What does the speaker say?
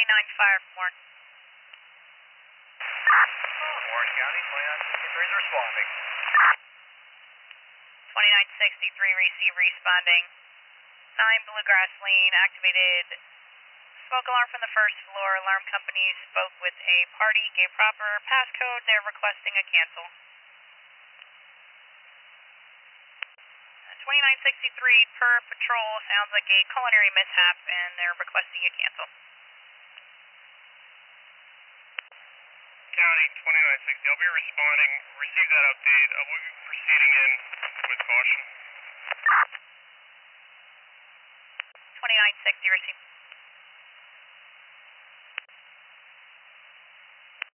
Fire from Warren. Warren County, 2963 is responding. 2963 receive responding. 9 Bluegrass Lane activated smoke alarm from the first floor. Alarm company spoke with a party, gave proper passcode. They're requesting a cancel. 2963 per patrol, sounds like a culinary mishap and they're requesting a cancel. County 2960, I'll be responding. Receive that update. We'll be proceeding in with caution. 2960 receive.